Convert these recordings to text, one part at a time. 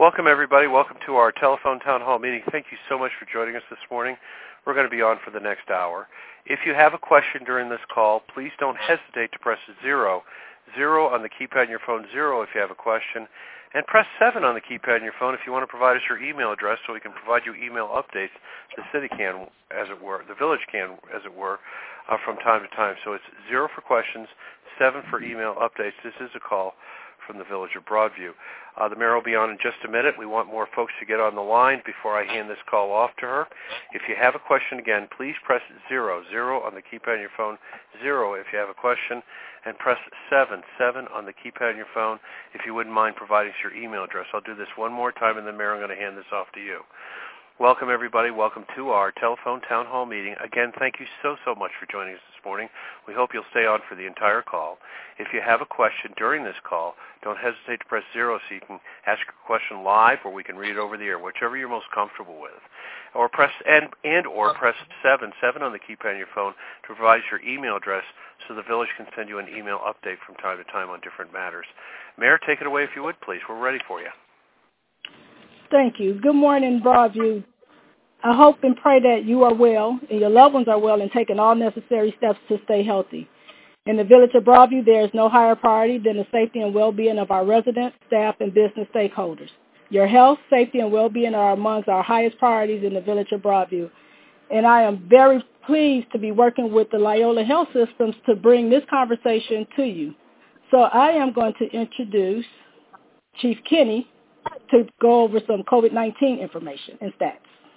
Welcome, everybody. Welcome to our telephone town hall meeting. Thank you so much for joining us this morning. We're going to be on for the next hour. If you have a question during this call, please don't hesitate to press 0 on the keypad on your phone, 0 if you have a question, and press 7 on the keypad on your phone if you want to provide us your email address so we can provide you email updates. The city can, as it were, the village can, as it were, from time to time. So it's 0 for questions, 7 for email updates. This is a call from the village of Broadview. The mayor will be on in just a minute. We want more folks to get on the line before I hand this call off to her. If you have a question, again, please press 0 on the keypad on your phone, 0 if you have a question, and press 7 on the keypad on your phone if you wouldn't mind providing us your email address. I'll do this one more time, and then, Mayor, I'm going to hand this off to you. Welcome, everybody. Welcome to our telephone town hall meeting. Again, thank you so much for joining us this morning. We hope you'll stay on for the entire call. If you have a question during this call, don't hesitate to press 0 so you can ask your question live, or we can read it over the air, whichever you're most comfortable with. Or press press 7 on the keypad on your phone to provide your email address so the village can send you an email update from time to time on different matters. Mayor, take it away if you would, please. We're ready for you. Thank you. Good morning, Broadview. I hope and pray that you are well and your loved ones are well and taking all necessary steps to stay healthy. In the village of Broadview, there is no higher priority than the safety and well-being of our residents, staff, and business stakeholders. Your health, safety, and well-being are amongst our highest priorities in the village of Broadview. And I am very pleased to be working with the Loyola Health Systems to bring this conversation to you. So I am going to introduce Chief Kenny to go over some COVID-19 information and stats.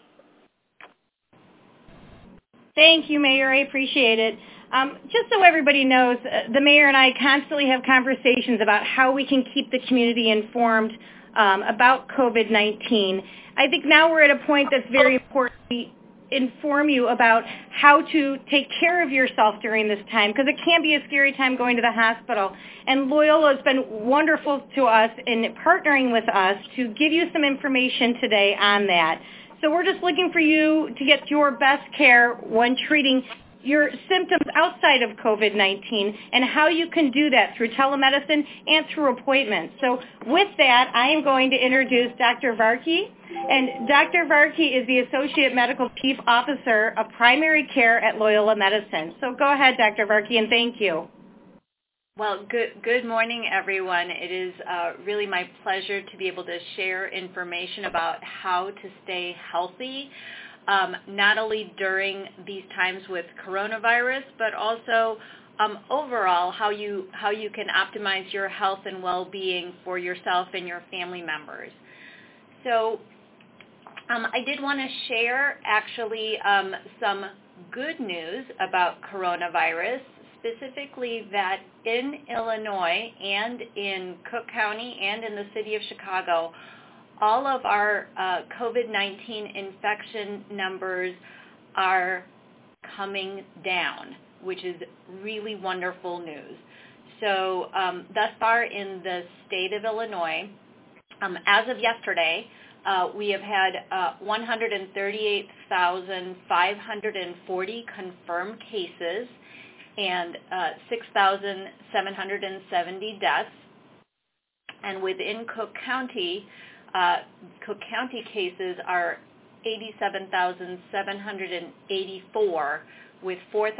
Thank you, Mayor. I appreciate it. Just so everybody knows, the mayor and I constantly have conversations about how we can keep the community informed about COVID-19. I think now we're at a point that's very important to inform you about how to take care of yourself during this time, because it can be a scary time going to the hospital. And Loyola has been wonderful to us in partnering with us to give you some information today on that. So we're just looking for you to get your best care when treating your symptoms outside of COVID-19 and how you can do that through telemedicine and through appointments. So with that, I am going to introduce Dr. Varkey. And Dr. Varkey is the Associate Medical Chief Officer of Primary Care at Loyola Medicine. So go ahead, Dr. Varkey, and thank you. Well, good morning, everyone. It is really my pleasure to be able to share information about how to stay healthy, not only during these times with coronavirus, but also overall how you can optimize your health and well-being for yourself and your family members. So I did want to share actually some good news about coronavirus, specifically that in Illinois and in Cook County and in the city of Chicago, all of our COVID-19 infection numbers are coming down, which is really wonderful news. So thus far in the state of Illinois, as of yesterday, we have had 138,540 confirmed cases and 6,770 deaths. And within Cook County cases are 87,784 with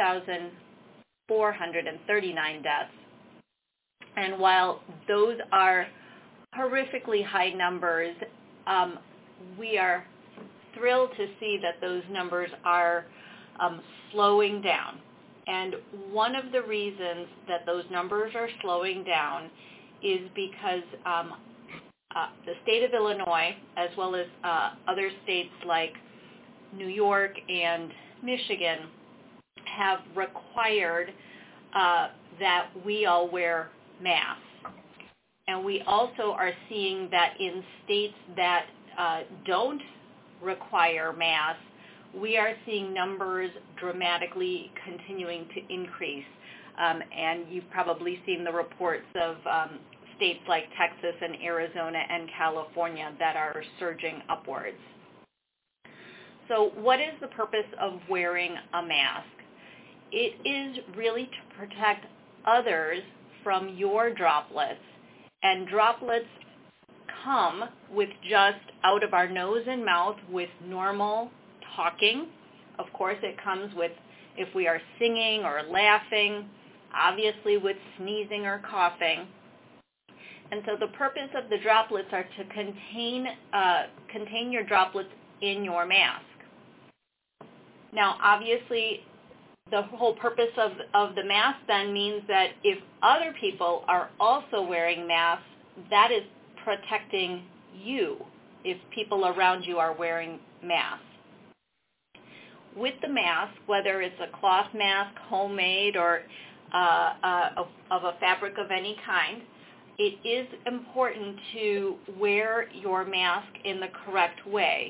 4,439 deaths. And while those are horrifically high numbers, we are thrilled to see that those numbers are slowing down. And one of the reasons that those numbers are slowing down is because the state of Illinois, as well as other states like New York and Michigan, have required that we all wear masks. And we also are seeing that in states that don't require masks, we are seeing numbers dramatically continuing to increase. And you've probably seen the reports of states like Texas and Arizona and California that are surging upwards. So what is the purpose of wearing a mask? It is really to protect others from your droplets. And droplets come with just out of our nose and mouth with normal talking. Of course, it comes with if we are singing or laughing, obviously with sneezing or coughing. And so the purpose of the droplets are to contain your droplets in your mask. Now, obviously, the whole purpose of the mask then means that if other people are also wearing masks, that is protecting you if people around you are wearing masks. With the mask, whether it's a cloth mask, homemade, or of a fabric of any kind, it is important to wear your mask in the correct way.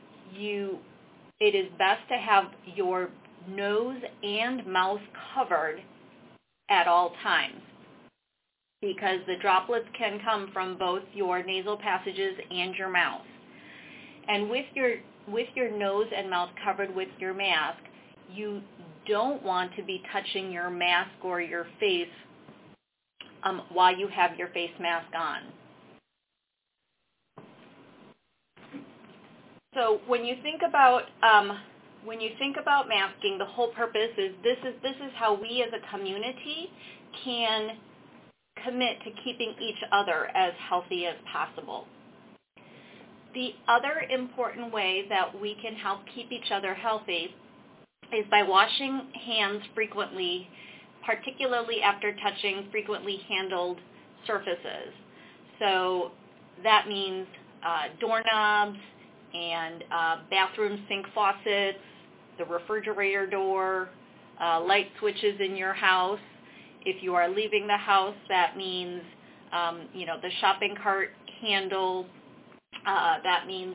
It is best to have your nose and mouth covered at all times because the droplets can come from both your nasal passages and your mouth. And with your nose and mouth covered with your mask, you don't want to be touching your mask or your face while you have your face mask on. So when you think about masking, the whole purpose is this is how we as a community can commit to keeping each other as healthy as possible. The other important way that we can help keep each other healthy is by washing hands frequently, particularly after touching frequently handled surfaces. So that means doorknobs and bathroom sink faucets, the refrigerator door, light switches in your house. If you are leaving the house, that means the shopping cart handle. That means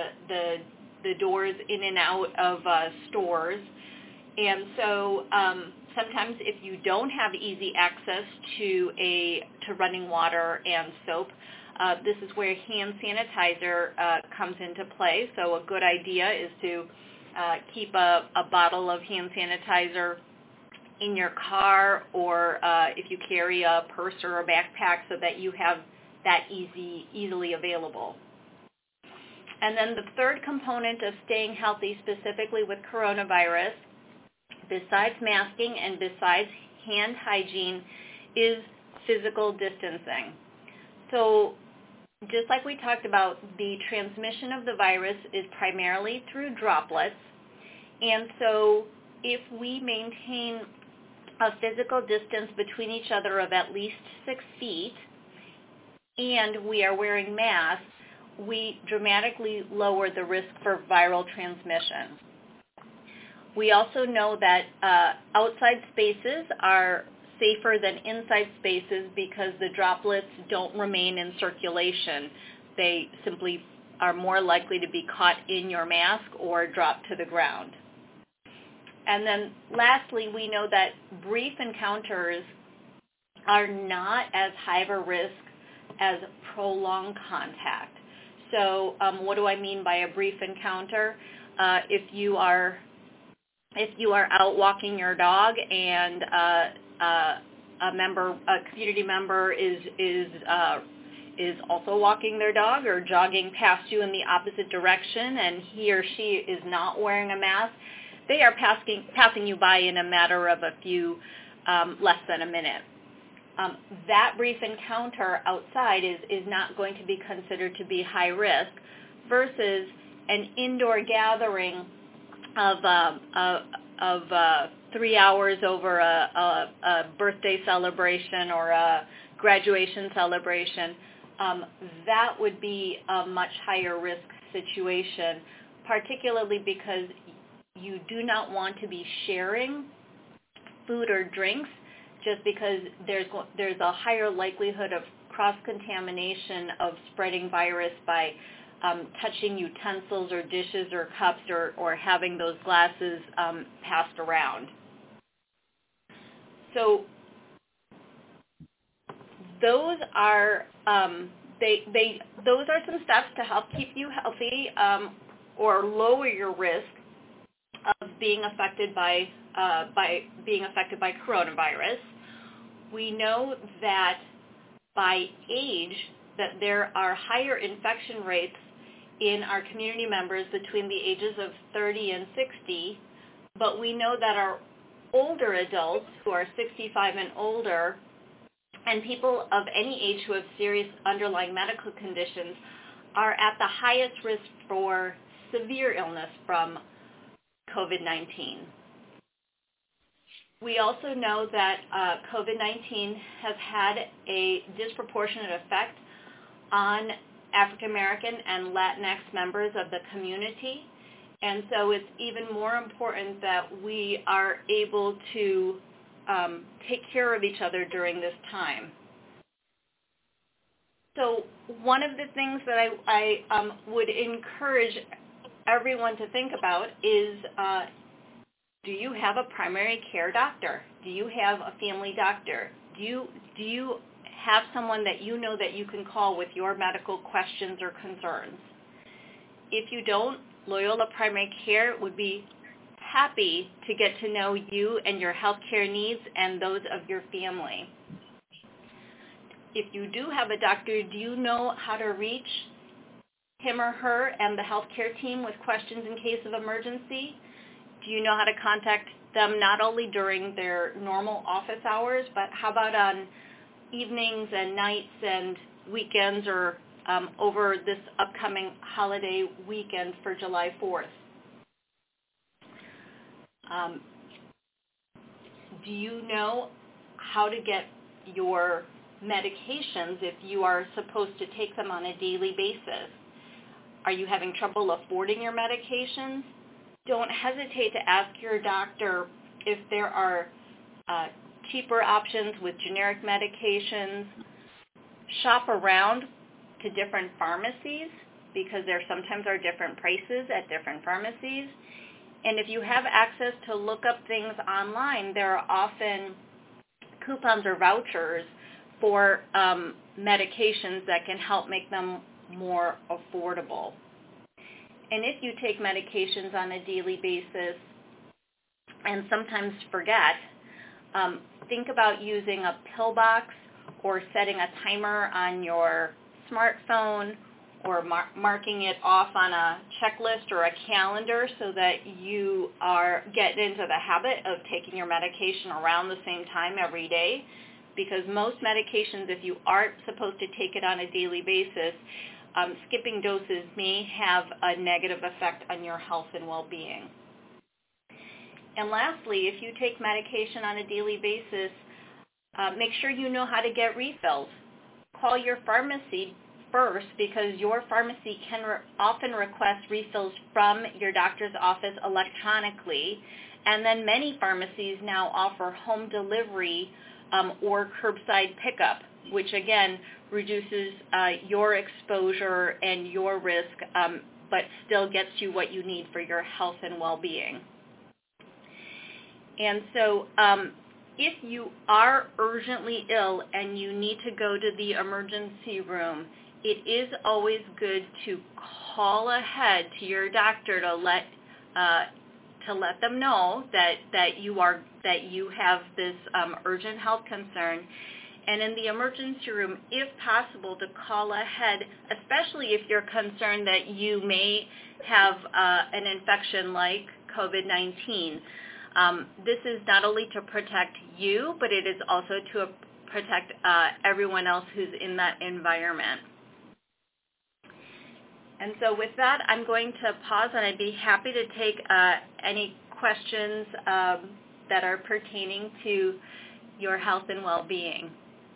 the doors in and out of stores. And so sometimes if you don't have easy access to running water and soap, this is where hand sanitizer comes into play. So a good idea is to keep a bottle of hand sanitizer in your car, or if you carry a purse or a backpack, so that you have that easily available. And then the third component of staying healthy, specifically with coronavirus, besides masking and besides hand hygiene, is physical distancing. So just like we talked about, the transmission of the virus is primarily through droplets. And so if we maintain a physical distance between each other of at least 6 feet and we are wearing masks, we dramatically lower the risk for viral transmission. We also know that outside spaces are safer than inside spaces because the droplets don't remain in circulation. They simply are more likely to be caught in your mask or drop to the ground. And then lastly, we know that brief encounters are not as high of a risk as prolonged contact. So what do I mean by a brief encounter? If you are out walking your dog and a community member is also walking their dog or jogging past you in the opposite direction, and he or she is not wearing a mask, they are passing you by in a matter of a few less than a minute. That brief encounter outside is not going to be considered to be high risk versus an indoor gathering of 3 hours over a birthday celebration or a graduation celebration. That would be a much higher risk situation, particularly because you do not want to be sharing food or drinks, just because there's a higher likelihood of cross-contamination of spreading virus by touching utensils or dishes or cups or having those glasses passed around. So those are those are some steps to help keep you healthy or lower your risk of being affected by coronavirus. We know that by age, that there are higher infection rates in our community members between the ages of 30 and 60, but we know that our older adults who are 65 and older and people of any age who have serious underlying medical conditions are at the highest risk for severe illness from COVID-19. We also know that COVID-19 has had a disproportionate effect on African American and Latinx members of the community, and so it's even more important that we are able to take care of each other during this time. So one of the things that I would encourage everyone to think about is, do you have a primary care doctor? Do you have a family doctor? Do you have someone that you know that you can call with your medical questions or concerns? If you don't, Loyola Primary Care would be happy to get to know you and your healthcare needs and those of your family. If you do have a doctor, do you know how to reach him or her and the healthcare team with questions in case of emergency? Do you know how to contact them not only during their normal office hours, but how about on evenings and nights and weekends or over this upcoming holiday weekend for July 4th? Do you know how to get your medications if you are supposed to take them on a daily basis? Are you having trouble affording your medications? Don't hesitate to ask your doctor if there are cheaper options with generic medications. Shop around to different pharmacies because there sometimes are different prices at different pharmacies. And if you have access to look up things online, there are often coupons or vouchers for medications that can help make them more affordable. And if you take medications on a daily basis and sometimes forget, think about using a pill box or setting a timer on your smartphone or marking it off on a checklist or a calendar so that you get into the habit of taking your medication around the same time every day. Because most medications, if you aren't supposed to take it on a daily basis, skipping doses may have a negative effect on your health and well-being. And lastly, if you take medication on a daily basis, make sure you know how to get refills. Call your pharmacy first because your pharmacy can often request refills from your doctor's office electronically. And then many pharmacies now offer home delivery or curbside pickup, which again reduces your exposure and your risk, but still gets you what you need for your health and well-being. And so if you are urgently ill and you need to go to the emergency room, it is always good to call ahead to your doctor to let them know that you have this urgent health concern. And in the emergency room, if possible, to call ahead, especially if you're concerned that you may have an infection like COVID-19. This is not only to protect you, but it is also to protect everyone else who's in that environment. And so with that, I'm going to pause, and I'd be happy to take any questions that are pertaining to your health and well-being.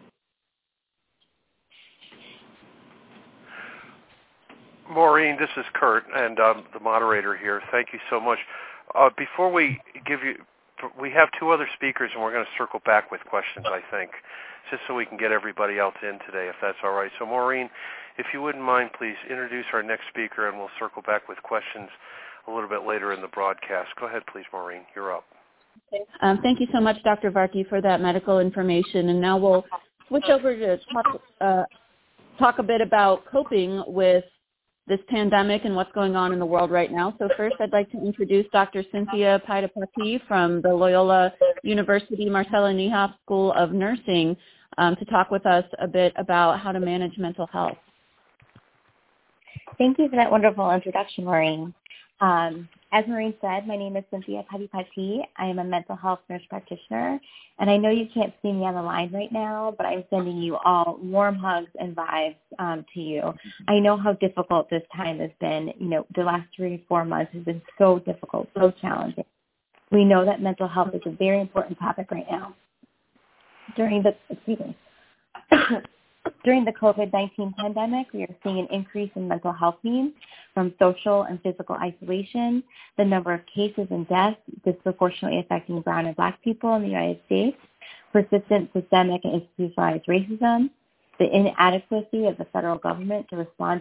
Maureen, this is Kurt, and the moderator here. Thank you so much. Before we we have two other speakers, and we're going to circle back with questions, I think, just so we can get everybody else in today, if that's all right. So, Maureen, if you wouldn't mind, please introduce our next speaker, and we'll circle back with questions a little bit later in the broadcast. Go ahead, please, Maureen. You're up. Thank you so much, Dr. Varkey, for that medical information. And now we'll switch over to talk a bit about coping with this pandemic and what's going on in the world right now. So first, I'd like to introduce Dr. Cynthia Paidapati from the Loyola University Marcella Niehoff School of Nursing. to talk with us a bit about how to manage mental health. Thank you for that wonderful introduction, Maureen. As Maureen said, my name is Cynthia Patipati. I am a mental health nurse practitioner, and I know you can't see me on the line right now, but I'm sending you all warm hugs and vibes to you. I know how difficult this time has been. The last 3 or 4 months has been so difficult, so challenging. We know that mental health is a very important topic right now. During the COVID-19 pandemic, we are seeing an increase in mental health needs from social and physical isolation, the number of cases and deaths disproportionately affecting brown and black people in the United States, persistent systemic and institutionalized racism, the inadequacy of the federal government to respond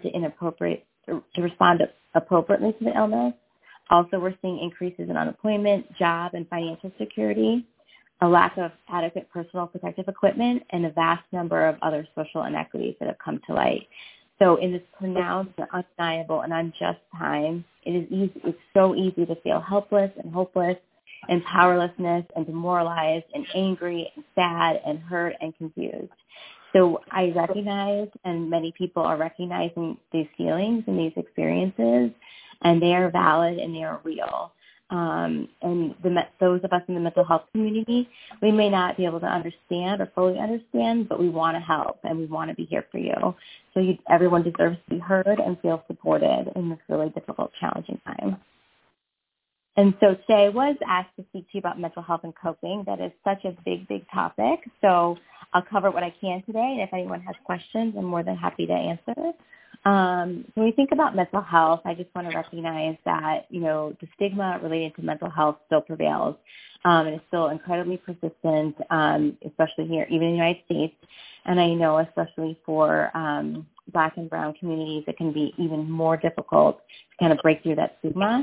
appropriately to the illness. Also, we're seeing increases in unemployment, job and financial security, a lack of adequate personal protective equipment, and a vast number of other social inequities that have come to light. So in this pronounced and undeniable and unjust time, it's so easy to feel helpless and hopeless and powerlessness and demoralized and angry and sad and hurt and confused. So I recognize, and many people are recognizing these feelings and these experiences, and they are valid and they are real. And those of us in the mental health community, we may not be able to understand or fully understand, but we want to help and we want to be here for you. So everyone deserves to be heard and feel supported in this really difficult, challenging time. And so today I was asked to speak to you about mental health and coping. That is such a big, big topic. So I'll cover what I can today, and if anyone has questions, I'm more than happy to answer. When we think about mental health, I just want to recognize that, the stigma related to mental health still prevails, and it's still incredibly persistent, especially here, even in the United States. And I know especially for Black and Brown communities, it can be even more difficult to kind of break through that stigma.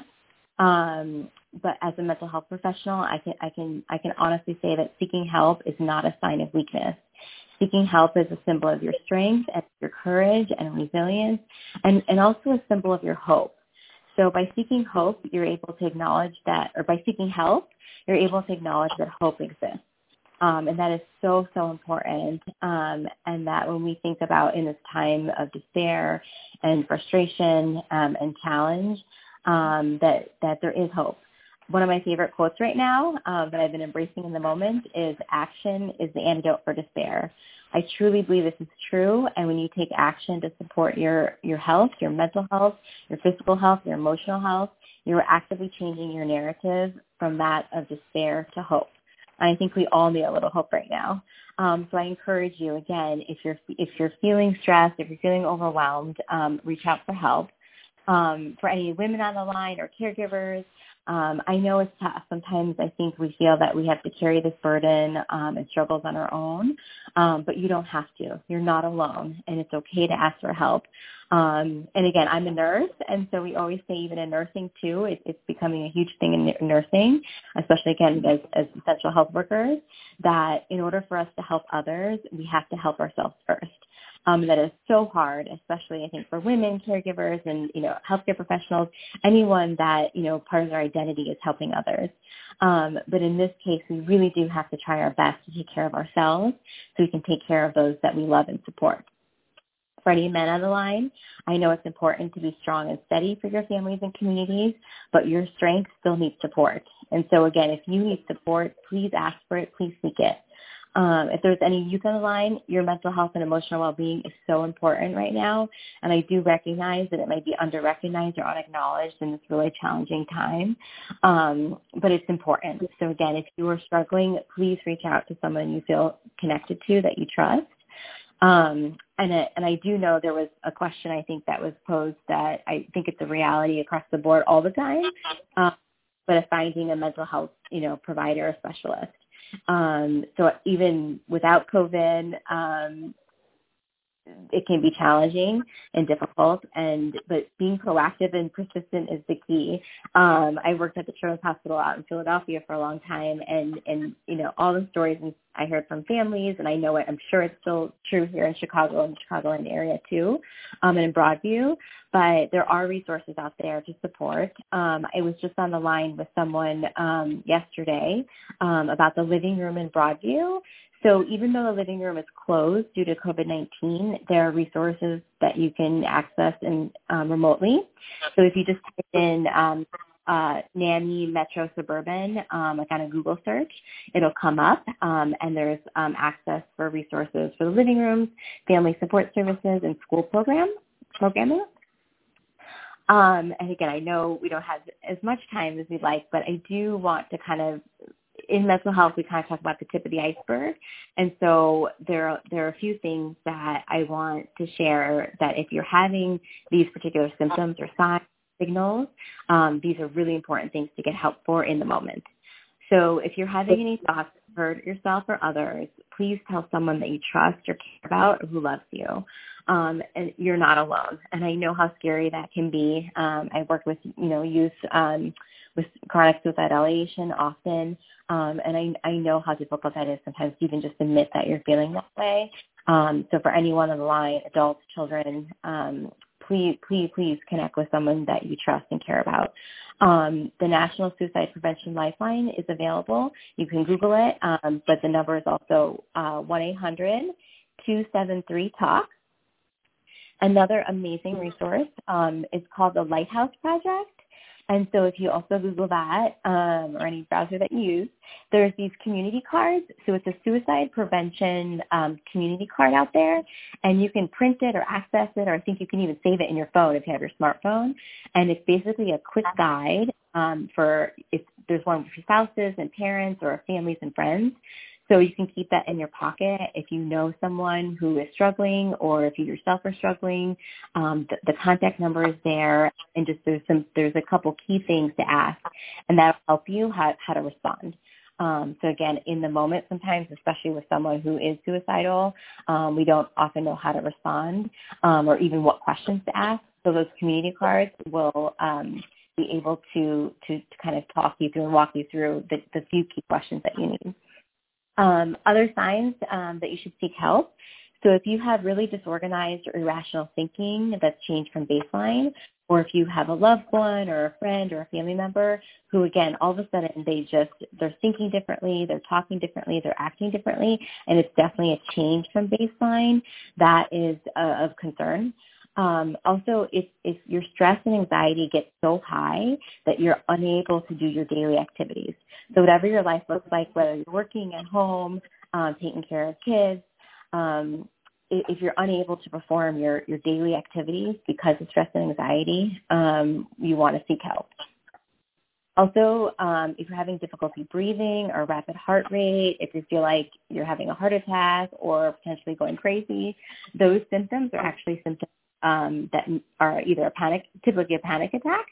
But as a mental health professional, I can honestly say that seeking help is not a sign of weakness. Seeking help is a symbol of your strength and your courage and resilience, and also a symbol of your hope. So by seeking hope, you're able to acknowledge that, or by seeking help, you're able to acknowledge that hope exists. And that is so, so important. And that when we think about in this time of despair and frustration and challenge, that there is hope. One of my favorite quotes right now that I've been embracing in the moment is, "Action is the antidote for despair." I truly believe this is true, and when you take action to support your health, your mental health, your physical health, your emotional health, you're actively changing your narrative from that of despair to hope. I think we all need a little hope right now. So I encourage you, again, if you're feeling stressed, if you're feeling overwhelmed, reach out for help. For any women on the line or caregivers, I know it's tough. Sometimes I think we feel that we have to carry this burden and struggles on our own, but you don't have to. You're not alone, and it's okay to ask for help. And again, I'm a nurse, and so we always say, even in nursing too, it's becoming a huge thing in nursing, especially again as essential health workers, that in order for us to help others, we have to help ourselves first. That is so hard, especially I think for women caregivers and, healthcare professionals, anyone that, part of their identity is helping others. But in this case, we really do have to try our best to take care of ourselves so we can take care of those that we love and support. For any men on the line, I know it's important to be strong and steady for your families and communities, but your strength still needs support. And so again, if you need support, please ask for it, please seek it. If there's any youth on the line, your mental health and emotional well-being is so important right now, and I do recognize that it might be under-recognized or unacknowledged in this really challenging time, but it's important. So again, if you are struggling, please reach out to someone you feel connected to that you trust. And I do know there was a question I think that was posed that I think it's a reality across the board all the time, but finding a mental health, provider or specialist. So even without COVID, it can be challenging and difficult, but being proactive and persistent is the key. I worked at the Children's Hospital out in Philadelphia for a long time, and all the stories I heard from families, and I know I'm sure it's still true here in Chicago and the Chicagoland area too, and in Broadview, but there are resources out there to support. I was just on the line with someone yesterday about the living room in Broadview. So even though the living room is closed due to COVID-19, there are resources that you can access remotely. So if you just type in NAMI Metro Suburban, like on a Google search, it'll come up, and there's access for resources for the living rooms, family support services, and school programming. And again, I know we don't have as much time as we'd like, but I do want to kind of, in mental health, we kind of talk about the tip of the iceberg. And so there are a few things that I want to share that if you're having these particular symptoms or signs, signals, these are really important things to get help for in the moment. So if you're having any thoughts to hurt yourself or others, please tell someone that you trust or care about or who loves you. And you're not alone. And I know how scary that can be. I work with, youth with chronic suicidal ideation often. And I know how difficult that is sometimes to even just admit that you're feeling that way. So for anyone on the line, adults, children, please connect with someone that you trust and care about. The National Suicide Prevention Lifeline is available. You can Google it, but the number is also 1-800-273-TALK. Another amazing resource is called the Lighthouse Project. And so if you also Google that or any browser that you use, there's these community cards. So it's a suicide prevention community card out there, and you can print it or access it, or I think you can even save it in your phone if you have your smartphone. And it's basically a quick guide for if there's one for spouses and parents or families and friends. So you can keep that in your pocket if you know someone who is struggling or if you yourself are struggling. The contact number is there, and just there's a couple key things to ask, and that'll help you how to respond. So again, in the moment sometimes, especially with someone who is suicidal, we don't often know how to respond or even what questions to ask. So those community cards will be able to kind of talk you through and walk you through the few key questions that you need. Other signs that you should seek help. So if you have really disorganized or irrational thinking that's changed from baseline, or if you have a loved one or a friend or a family member who, again, all of a sudden they're thinking differently, they're talking differently, they're acting differently, and it's definitely a change from baseline, that is of concern. Also, if your stress and anxiety get so high that you're unable to do your daily activities. So whatever your life looks like, whether you're working at home, taking care of kids, if you're unable to perform your daily activities because of stress and anxiety, you want to seek help. Also, if you're having difficulty breathing or rapid heart rate, if you feel like you're having a heart attack or potentially going crazy, those symptoms are actually symptoms that are either typically a panic attack.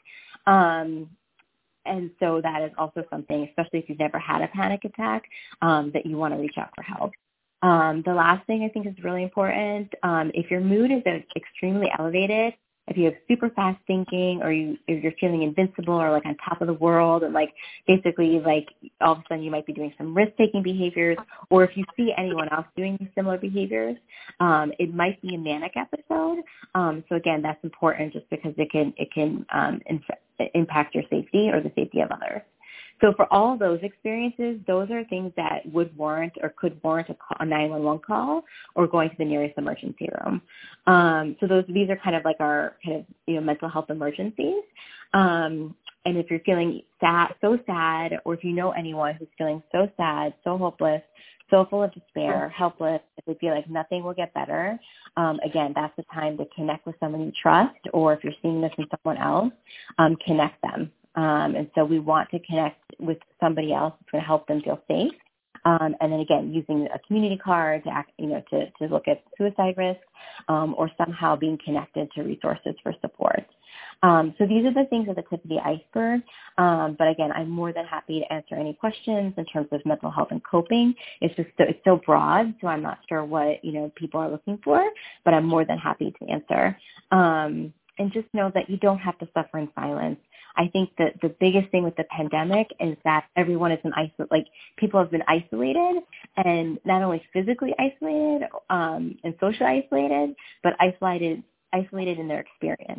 And so that is also something, especially if you've never had a panic attack, that you want to reach out for help. The last thing I think is really important, if your mood is extremely elevated, if you have super fast thinking, or if you're feeling invincible or like on top of the world, and like basically like all of a sudden you might be doing some risk-taking behaviors, or if you see anyone else doing similar behaviors, it might be a manic episode. So again, that's important just because it can impact your safety or the safety of others. So for all those experiences, those are things that would warrant or could warrant a 911 call or going to the nearest emergency room. So these are kind of like our kind of mental health emergencies. And if you're feeling so sad, or if you know anyone who's feeling so sad, so hopeless, so full of despair, helpless, if they feel like nothing will get better, again, that's the time to connect with someone you trust, or if you're seeing this in someone else, connect them. And so we want to connect with somebody else that's going to help them feel safe. And then again, using a community card to look at suicide risk, or somehow being connected to resources for support. So these are the things at the tip of the iceberg. But again, I'm more than happy to answer any questions in terms of mental health and coping. It's so broad, so I'm not sure what people are looking for, but I'm more than happy to answer. And just know that you don't have to suffer in silence. I think that the biggest thing with the pandemic is that everyone is people have been isolated, and not only physically isolated and socially isolated, but isolated in their experience.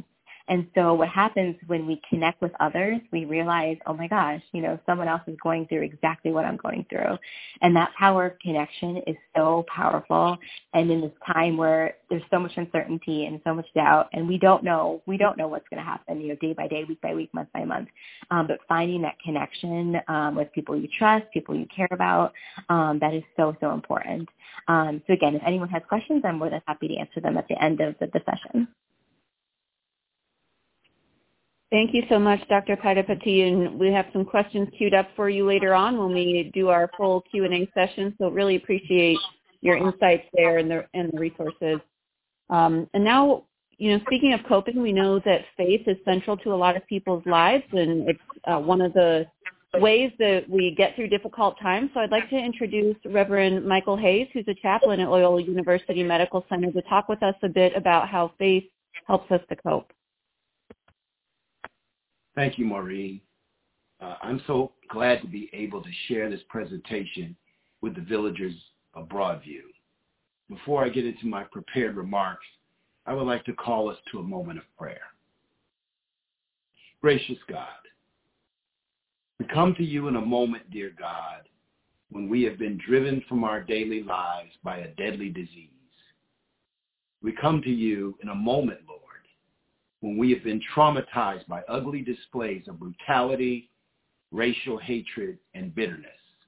And so what happens when we connect with others, we realize, oh my gosh, someone else is going through exactly what I'm going through. And that power of connection is so powerful. And in this time where there's so much uncertainty and so much doubt, and we don't know what's going to happen, day by day, week by week, month by month. But finding that connection with people you trust, people you care about, that is so, so important. So again, if anyone has questions, I'm more than happy to answer them at the end of the session. Thank you so much, Dr. Padapati, and we have some questions queued up for you later on when we do our full Q&A session, so really appreciate your insights there and the resources. And now, speaking of coping, we know that faith is central to a lot of people's lives, and it's one of the ways that we get through difficult times. So I'd like to introduce Reverend Michael Hayes, who's a chaplain at Loyola University Medical Center, to talk with us a bit about how faith helps us to cope. Thank you, Maureen. I'm so glad to be able to share this presentation with the villagers of Broadview. Before I get into my prepared remarks, I would like to call us to a moment of prayer. Gracious God, we come to you in a moment, dear God, when we have been driven from our daily lives by a deadly disease. We come to you in a moment, Lord, when we have been traumatized by ugly displays of brutality, racial hatred, and bitterness.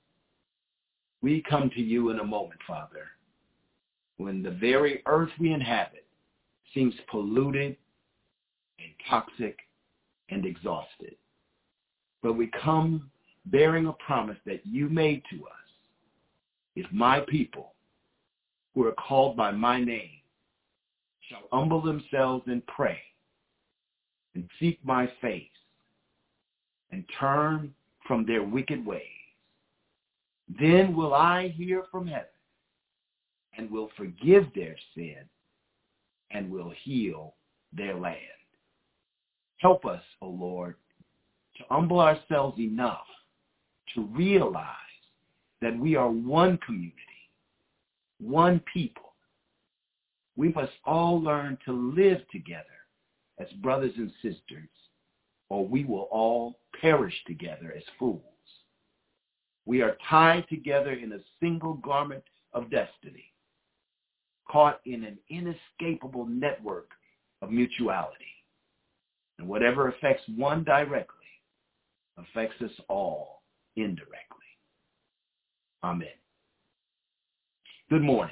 We come to you in a moment, Father, when the very earth we inhabit seems polluted and toxic and exhausted. But we come bearing a promise that you made to us. If my people, who are called by my name, shall humble themselves and pray, and seek my face, and turn from their wicked ways, then will I hear from heaven, and will forgive their sin, and will heal their land. Help us, O Lord, to humble ourselves enough to realize that we are one community, one people. We must all learn to live together as brothers and sisters, or we will all perish together as fools. We are tied together in a single garment of destiny, caught in an inescapable network of mutuality. And whatever affects one directly affects us all indirectly. Amen. Good morning.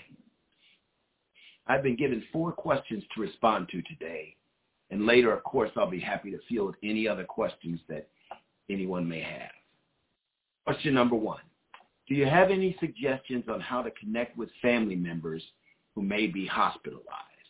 I've been given 4 questions to respond to today. And later, of course, I'll be happy to field any other questions that anyone may have. Question number 1. Do you have any suggestions on how to connect with family members who may be hospitalized?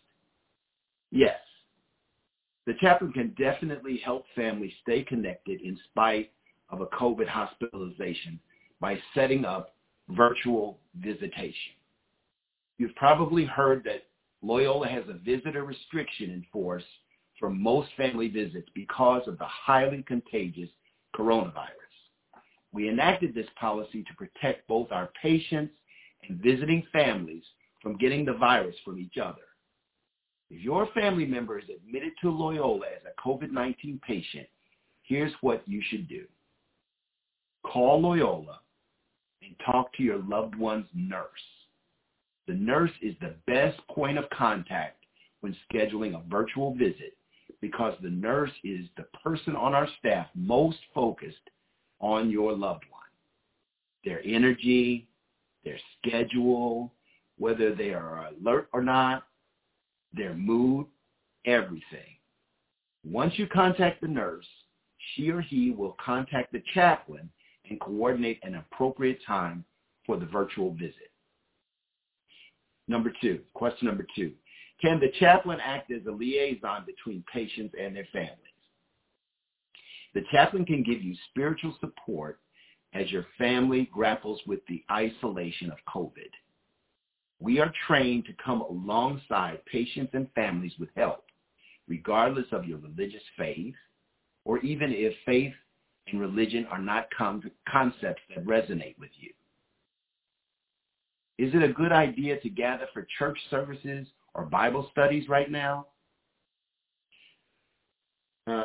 Yes. The chaplain can definitely help families stay connected in spite of a COVID hospitalization by setting up virtual visitation. You've probably heard that Loyola has a visitor restriction in force for most family visits because of the highly contagious coronavirus. We enacted this policy to protect both our patients and visiting families from getting the virus from each other. If your family member is admitted to Loyola as a COVID-19 patient, here's what you should do. Call Loyola and talk to your loved one's nurse. The nurse is the best point of contact when scheduling a virtual visit because the nurse is the person on our staff most focused on your loved one. Their energy, their schedule, whether they are alert or not, their mood, everything. Once you contact the nurse, she or he will contact the chaplain and coordinate an appropriate time for the virtual visit. Question number 2. Can the chaplain act as a liaison between patients and their families? The chaplain can give you spiritual support as your family grapples with the isolation of COVID. We are trained to come alongside patients and families with help, regardless of your religious faith, or even if faith and religion are not concepts that resonate with you. Is it a good idea to gather for church services or Bible studies right now?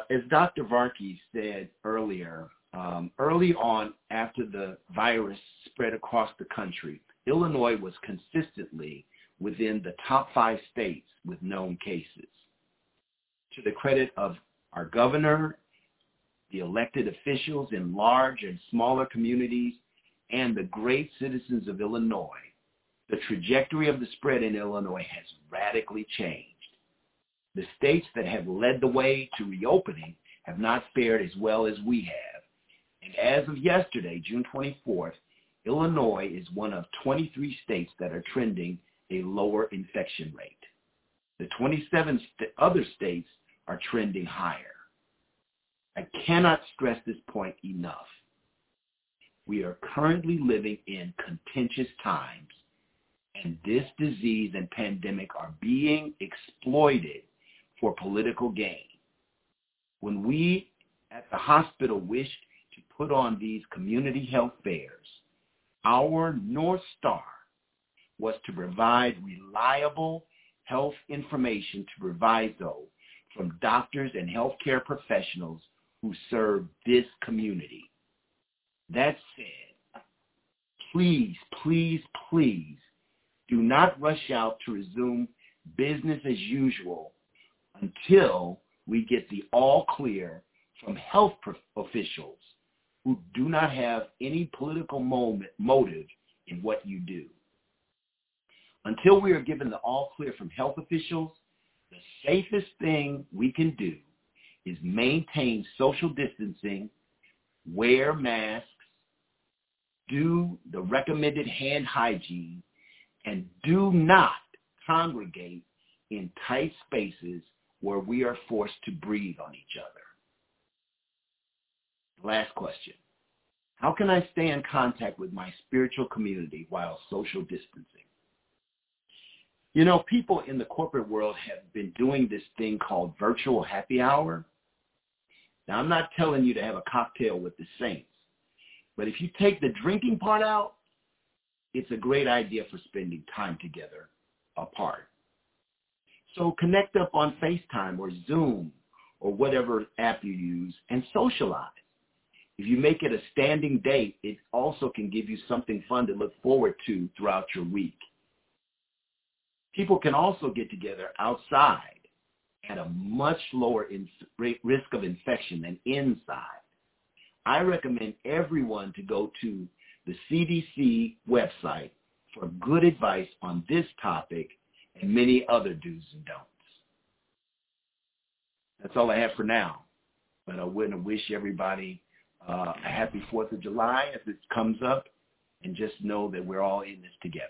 as Dr. Varkey said earlier, early on after the virus spread across the country, Illinois was consistently within the top 5 states with known cases. To the credit of our governor, the elected officials in large and smaller communities, and the great citizens of Illinois, the trajectory of the spread in Illinois has radically changed. The states that have led the way to reopening have not fared as well as we have. And as of yesterday, June 24th, Illinois is one of 23 states that are trending a lower infection rate. The 27 other states are trending higher. I cannot stress this point enough. We are currently living in contentious times, and this disease and pandemic are being exploited for political gain. When we at the hospital wished to put on these community health fairs, our North Star was to provide reliable health information to proviso from doctors and healthcare professionals who serve this community. That said, please, please, please do not rush out to resume business as usual until we get the all clear from health officials who do not have any political motive in what you do. Until we are given the all clear from health officials, the safest thing we can do is maintain social distancing, wear masks, do the recommended hand hygiene, and do not congregate in tight spaces where we are forced to breathe on each other. Last question. How can I stay in contact with my spiritual community while social distancing? You know, people in the corporate world have been doing this thing called virtual happy hour. Now, I'm not telling you to have a cocktail with the saints, but if you take the drinking part out, it's a great idea for spending time together apart. So connect up on FaceTime or Zoom or whatever app you use and socialize. If you make it a standing date, it also can give you something fun to look forward to throughout your week. People can also get together outside at a much lower risk of infection than inside. I recommend everyone to go to the CDC website for good advice on this topic and many other do's and don'ts. That's all I have for now, but I want to wish everybody a happy 4th of July as it comes up, and just know that we're all in this together.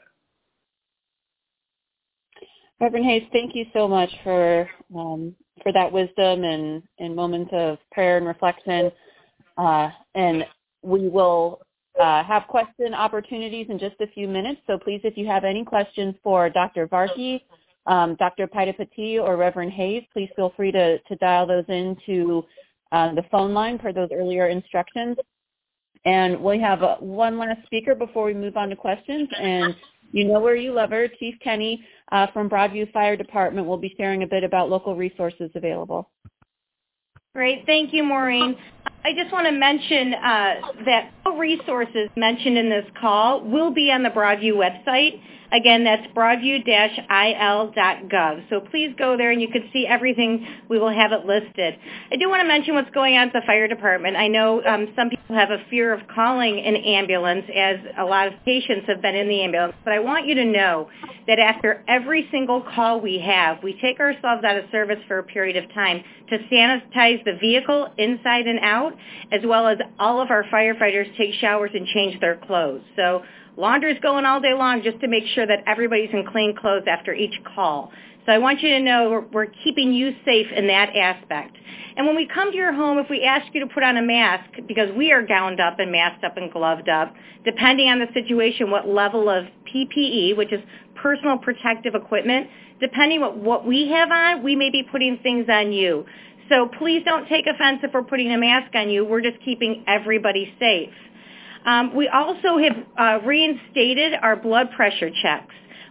Reverend Hayes, thank you so much for that wisdom and moments of prayer and reflection. And we will have question opportunities in just a few minutes. So please, if you have any questions for Dr. Varkey, Dr. Paidapati, or Reverend Hayes, please feel free to dial those into the phone line per those earlier instructions. And we have one last speaker before we move on to questions. And you know where you love her, Chief Kenny from Broadview Fire Department will be sharing a bit about local resources available. Great. Thank you, Maureen. I just want to mention that all resources mentioned in this call will be on the Broadview website. Again, that's broadview-il.gov. So please go there and you can see everything. We will have it listed. I do want to mention what's going on at the fire department. I know some people have a fear of calling an ambulance, as a lot of patients have been in the ambulance. But I want you to know that after every single call we have, we take ourselves out of service for a period of time to sanitize the vehicle inside and out, as well as all of our firefighters take showers and change their clothes. So laundry's going all day long just to make sure that everybody's in clean clothes after each call. So I want you to know we're keeping you safe in that aspect. And when we come to your home, if we ask you to put on a mask, because we are gowned up and masked up and gloved up, depending on the situation, what level of PPE, which is personal protective equipment, depending on what we have on, we may be putting things on you. So please don't take offense if we're putting a mask on you. We're just keeping everybody safe. We also have reinstated our blood pressure checks.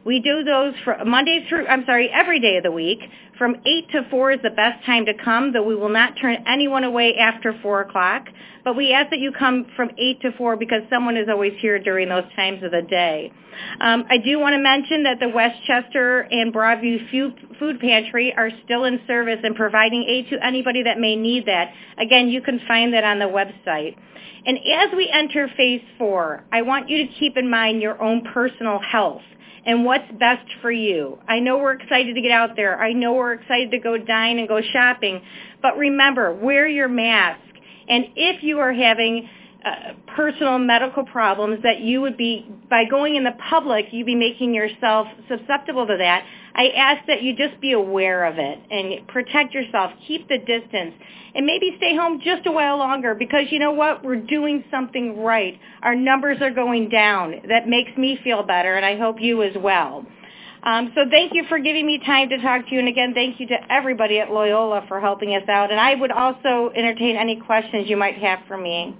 We do those every day of the week. From 8 to 4 is the best time to come, though we will not turn anyone away after 4 o'clock. But we ask that you come from 8 to 4 because someone is always here during those times of the day. I do want to mention that the Westchester and Broadview Food Pantry are still in service and providing aid to anybody that may need that. Again, you can find that on the website. And as we enter phase 4, I want you to keep in mind your own personal health and what's best for you. I know we're excited to get out there. I know we're excited to go dine and go shopping. But remember, wear your mask. And if you are having personal medical problems that you would be, by going in the public, you'd be making yourself susceptible to that, I ask that you just be aware of it and protect yourself, keep the distance, and maybe stay home just a while longer because you know what? We're doing something right. Our numbers are going down. That makes me feel better, and I hope you as well. So thank you for giving me time to talk to you. And again, thank you to everybody at Loyola for helping us out. And I would also entertain any questions you might have for me.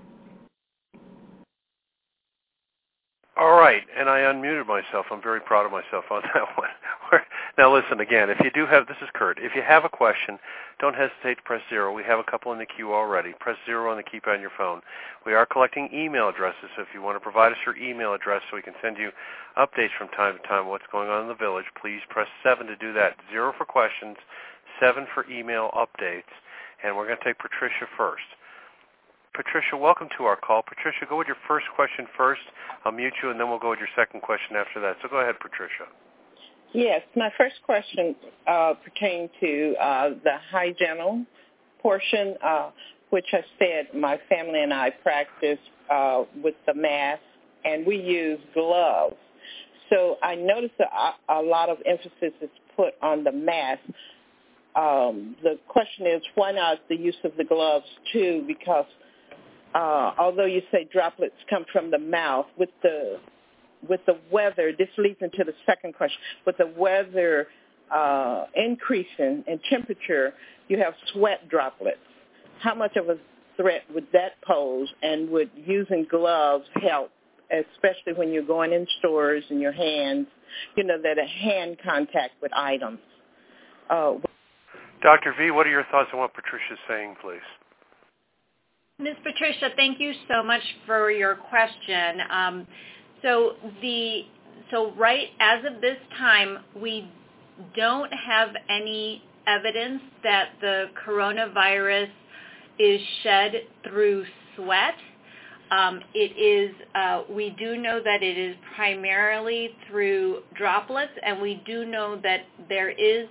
All right, and I unmuted myself. I'm very proud of myself on that one. Now listen, again, if you do have, this is Kurt, if you have a question, don't hesitate to press 0. We have a couple in the queue already. Press 0 on the keypad on your phone. We are collecting email addresses, so if you want to provide us your email address so we can send you updates from time to time on what's going on in the village, please press 7 to do that. 0 for questions, 7 for email updates, and we're going to take Patricia first. Patricia, welcome to our call. Patricia, go with your first question first. I'll mute you, and then we'll go with your second question after that. So go ahead, Patricia. Yes, my first question pertained to the hygiene portion, which I said my family and I practice with the mask, and we use gloves. So I noticed that a lot of emphasis is put on the mask. The question is, why not the use of the gloves, too? Because although you say droplets come from the mouth, with the weather, this leads into the second question. With the weather increasing in temperature, you have sweat droplets. How much of a threat would that pose, and would using gloves help, especially when you're going in stores and your hands, that a hand contact with items? Dr. V, what are your thoughts on what Patricia's saying, please? Ms. Patricia, thank you so much for your question. So right as of this time, we don't have any evidence that the coronavirus is shed through sweat. We do know that it is primarily through droplets, and we do know that there is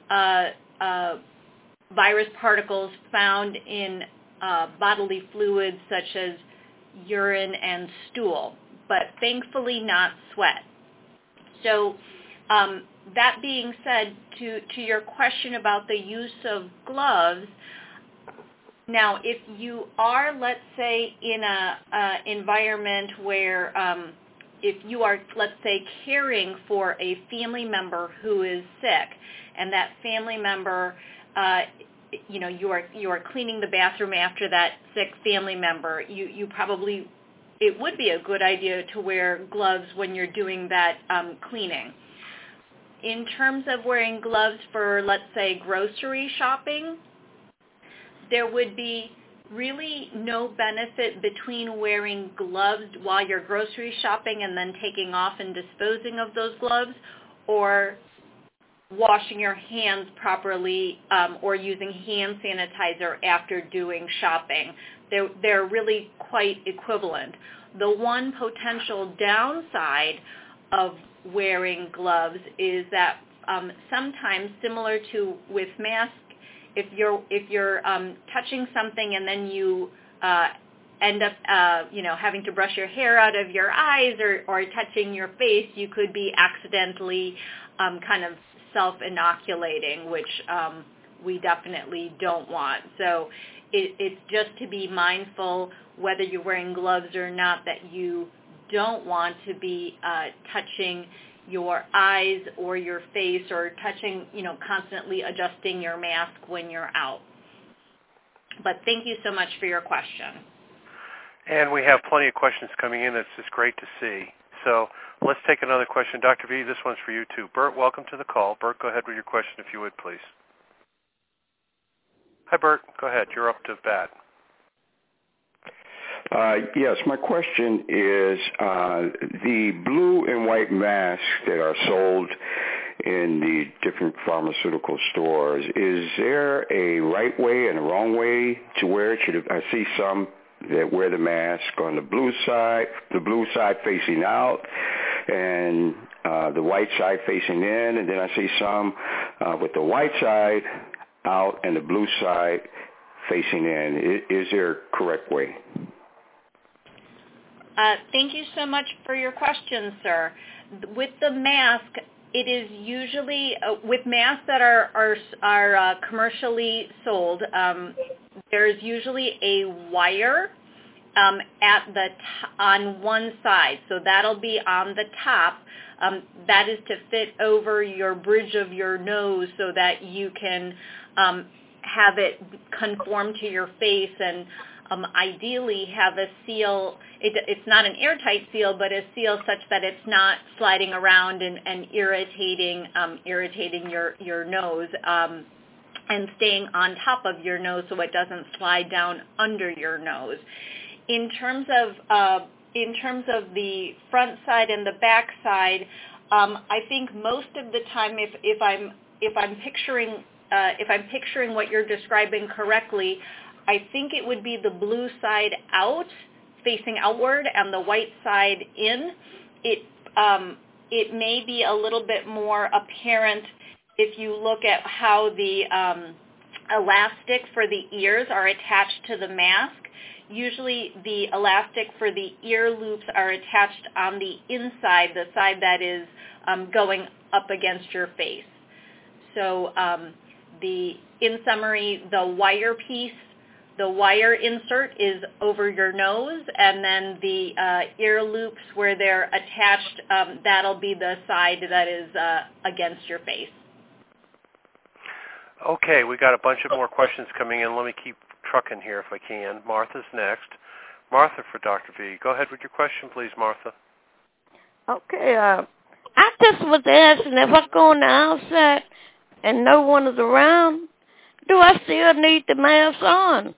virus particles found in bodily fluids such as urine and stool, but thankfully not sweat. So that being said, to your question about the use of gloves, now if you are, let's say, in a environment where if you are, let's say, caring for a family member who is sick, and that family member you are cleaning the bathroom after that sick family member, you probably, it would be a good idea to wear gloves when you're doing that cleaning. In terms of wearing gloves for, let's say, grocery shopping, there would be really no benefit between wearing gloves while you're grocery shopping and then taking off and disposing of those gloves, or washing your hands properly or using hand sanitizer after doing shopping. They're really quite equivalent. The one potential downside of wearing gloves is that sometimes, similar to with masks, if you're touching something and then you end up having to brush your hair out of your eyes or touching your face, you could be accidentally kind of self-inoculating, which we definitely don't want. So it's just to be mindful, whether you're wearing gloves or not, that you don't want to be touching your eyes or your face, or touching, constantly adjusting your mask when you're out. But thank you so much for your question. And we have plenty of questions coming in. It's just great to see. So let's take another question. Dr. V, this one's for you too. Bert, welcome to the call. Bert, go ahead with your question if you would, please. Hi, Bert. Go ahead. You're up to bat. Yes, my question is the blue and white masks that are sold in the different pharmaceutical stores. Is there a right way and a wrong way to wear it? I see some that wear the mask on the blue side facing out, and the white side facing in, and then I see some with the white side out and the blue side facing in. Is there a correct way? Thank you so much for your question, sir. With the mask, it is usually with masks that are commercially sold. There's usually a wire on one side, so that'll be on the top. That is to fit over your bridge of your nose so that you can have it conform to your face and ideally have a seal. It's not an airtight seal, but a seal such that it's not sliding around and irritating your nose and staying on top of your nose so it doesn't slide down under your nose. In terms of the front side and the back side, I think most of the time, if I'm picturing what you're describing correctly, I think it would be the blue side out, facing outward, and the white side in. It may be a little bit more apparent if you look at how the elastic for the ears are attached to the mask. Usually the elastic for the ear loops are attached on the inside, the side that is going up against your face. So in summary, the wire piece, the wire insert is over your nose, and then the ear loops where they're attached, that'll be the side that is against your face. Okay, we got a bunch of more questions coming in. Let me keep trucking here if I can. Martha's next. Martha for Dr. V. Go ahead with your question, please, Martha. Okay, I just was asking if I go on the outside and no one is around, do I still need the mask on?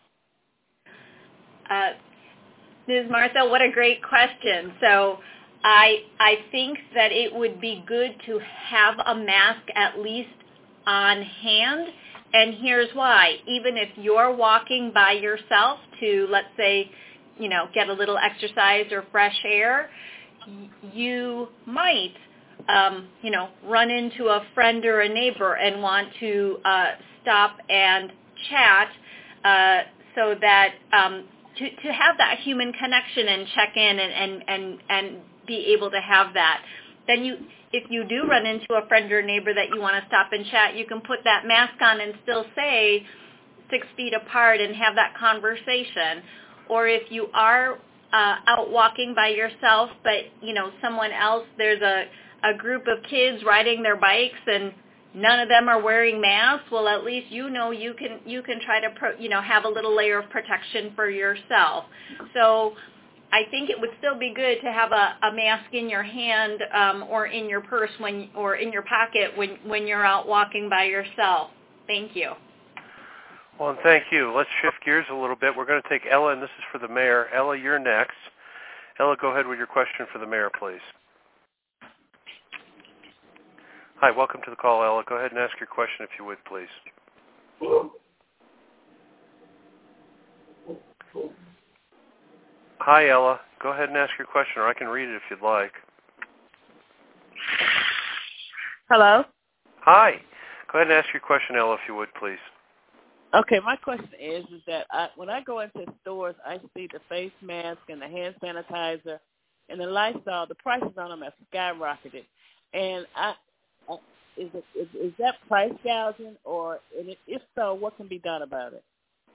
Ms. Martha, what a great question. So I think that it would be good to have a mask at least on hand, and here's why. Even if you're walking by yourself to, let's say, get a little exercise or fresh air, you might, run into a friend or a neighbor and want to stop and chat so that to have that human connection and check in and be able to have that. Then if you do run into a friend or neighbor that you want to stop and chat, you can put that mask on and still say 6 feet apart and have that conversation. Or if you are out walking by yourself, but someone else, there's a group of kids riding their bikes and none of them are wearing masks, well, at least you can try to have a little layer of protection for yourself. So I think it would still be good to have a mask in your hand or in your purse or in your pocket when you're out walking by yourself. Thank you. Well, and thank you. Let's shift gears a little bit. We're going to take Ella, and this is for the mayor. Ella, you're next. Ella, go ahead with your question for the mayor, please. Hi, welcome to the call, Ella. Go ahead and ask your question if you would, please. Hi, Ella. Go ahead and ask your question, or I can read it if you'd like. Hello? Hi. Go ahead and ask your question, Ella, if you would, please. Okay, my question is that when I go into stores, I see the face mask and the hand sanitizer and the Lysol, the prices on them have skyrocketed. And is that price gouging, or if so, what can be done about it?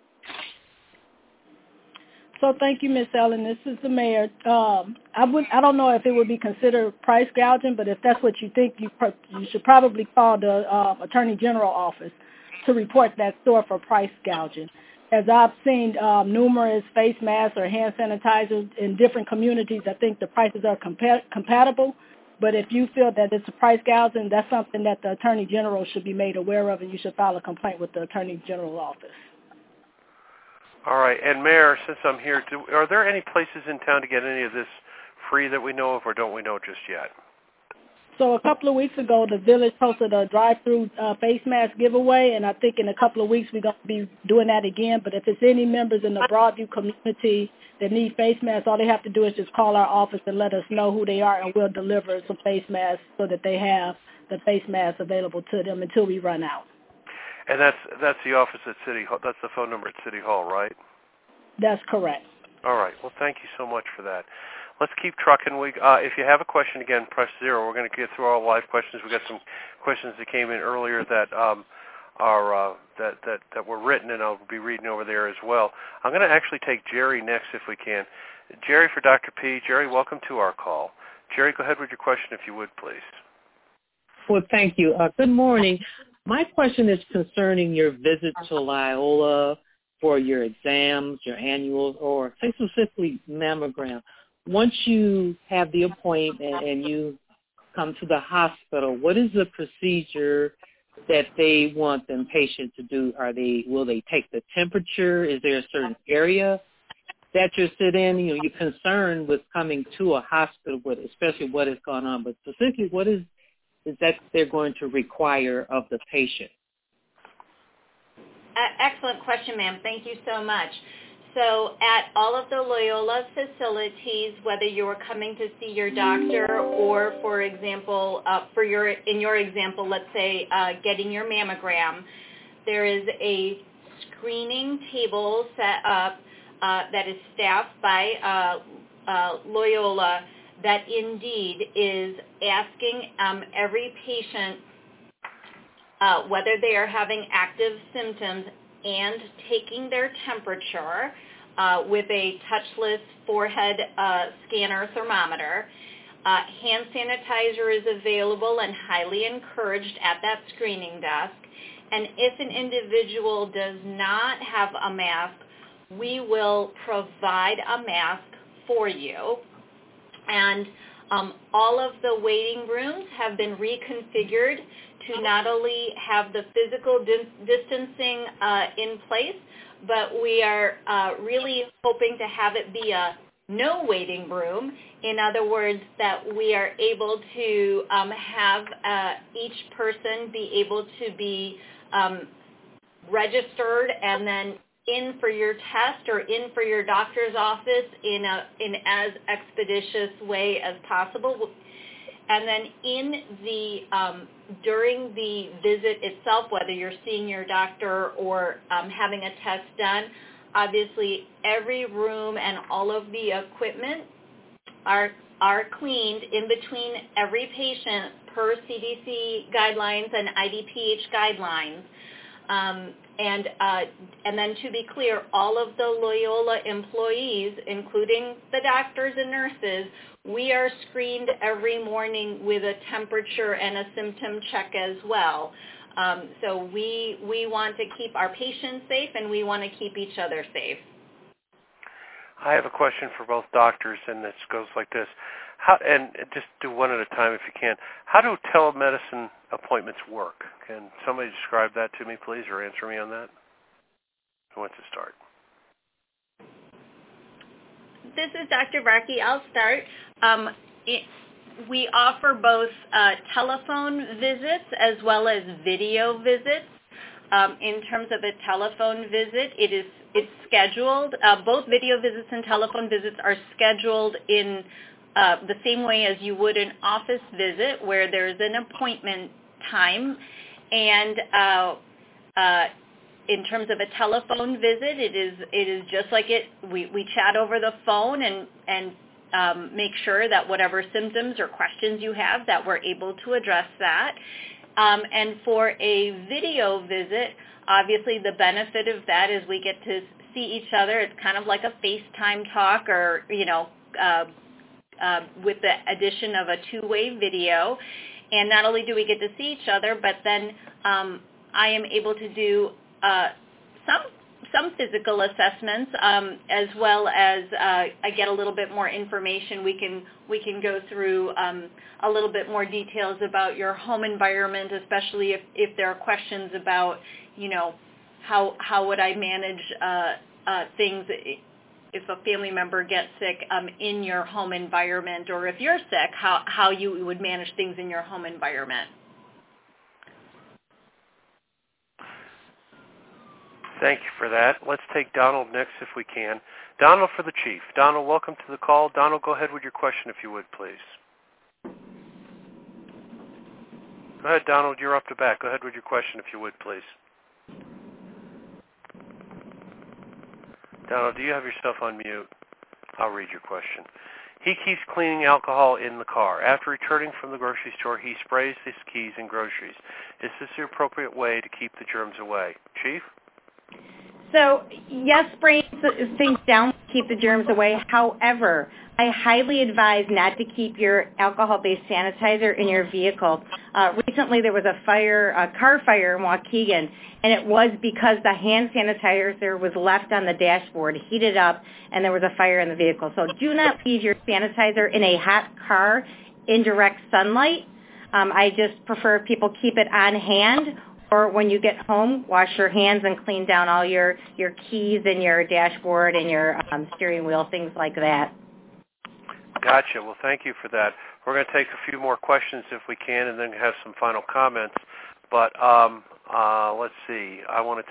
So thank you, Ms. Ellen. This is the mayor. I don't know if it would be considered price gouging, but if that's what you think, you should probably call the Attorney General office to report that store for price gouging. as I've seen numerous face masks or hand sanitizers in different communities, I think the prices are compatible. But if you feel that it's a price gouging, that's something that the Attorney General should be made aware of, and you should file a complaint with the Attorney General's office. All right. And, Mayor, since I'm here, are there any places in town to get any of this free that we know of, or don't we know just yet? So a couple of weeks ago, the village hosted a drive-through face mask giveaway, and I think in a couple of weeks we're going to be doing that again. But if it's any members in the Broadview community that need face masks, all they have to do is just call our office and let us know who they are, and we'll deliver some face masks so that they have the face masks available to them until we run out. And that's the office at City Hall. That's the phone number at City Hall, right? That's correct. All right. Well, thank you so much for that. Let's keep trucking. If you have a question, again, press 0. We're going to get through all live questions. We got some questions that came in earlier that that were written, and I'll be reading over there as well. I'm going to actually take Jerry next, if we can. Jerry for Dr. P. Jerry, welcome to our call. Jerry, go ahead with your question, if you would, please. Well, thank you. Good morning. My question is concerning your visit to Loyola for your exams, your annuals, or say specifically mammogram. Once you have the appointment and you come to the hospital, what is the procedure that they want the patient to do? Will they take the temperature? Is there a certain area that you're sitting in? You're concerned with coming to a hospital, especially what has gone on, but specifically what is that they're going to require of the patient? Excellent question, ma'am. Thank you so much. So at all of the Loyola facilities, whether you're coming to see your doctor or, for example, in your example, let's say getting your mammogram, there is a screening table set up that is staffed by Loyola that indeed is asking every patient whether they are having active symptoms and taking their temperature with a touchless forehead scanner thermometer. Hand sanitizer is available and highly encouraged at that screening desk. And if an individual does not have a mask, we will provide a mask for you. And all of the waiting rooms have been reconfigured to not only have the physical distancing in place, but we are really hoping to have it be a no waiting room. In other words, that we are able to have each person be able to be registered and then in for your test or in for your doctor's office in as expeditious way as possible. And then during the visit itself, whether you're seeing your doctor or having a test done, obviously every room and all of the equipment are cleaned in between every patient per CDC guidelines and IDPH guidelines. And then to be clear, all of the Loyola employees, including the doctors and nurses, we are screened every morning with a temperature and a symptom check as well. So we want to keep our patients safe, and we want to keep each other safe. I have a question for both doctors, and this goes like this. And just do one at a time if you can. How do telemedicine appointments work? Can somebody describe that to me, please, or answer me on that? Who wants to start? This is Dr. Varkey. I'll start. We offer both telephone visits as well as video visits. In terms of a telephone visit, it's scheduled. Both video visits and telephone visits are scheduled in the same way as you would an office visit, where there's an appointment time. And in terms of a telephone visit, it is just like we chat over the phone and make sure that whatever symptoms or questions you have, that we're able to address that. And for a video visit, obviously the benefit of that is we get to see each other. It's kind of like a FaceTime talk, or with the addition of a two-way video. And not only do we get to see each other, but then I am able to do some physical assessments, as well as I get a little bit more information. We can go through a little bit more details about your home environment, especially if there are questions about, how would I manage things if a family member gets sick in your home environment, or if you're sick, how you would manage things in your home environment. Thank you for that. Let's take Donald next if we can. Donald for the Chief. Donald, welcome to the call. Donald, go ahead with your question if you would, please. Go ahead, Donald. You're up to bat. Go ahead with your question if you would, please. Donald, do you have yourself on mute? I'll read your question. He keeps cleaning alcohol in the car. After returning from the grocery store, he sprays his keys and groceries. Is this the appropriate way to keep the germs away? Chief? So, yes, spraying things down will keep the germs away. However, I highly advise not to keep your alcohol-based sanitizer in your vehicle. Recently, there was a car fire in Waukegan, and it was because the hand sanitizer was left on the dashboard, heated up, and there was a fire in the vehicle. So do not leave your sanitizer in a hot car in direct sunlight. I just prefer people keep it on hand, or when you get home, wash your hands and clean down all your keys and your dashboard and your steering wheel, things like that. Gotcha. Well, thank you for that. We're going to take a few more questions if we can, and then have some final comments. But let's see. I'm going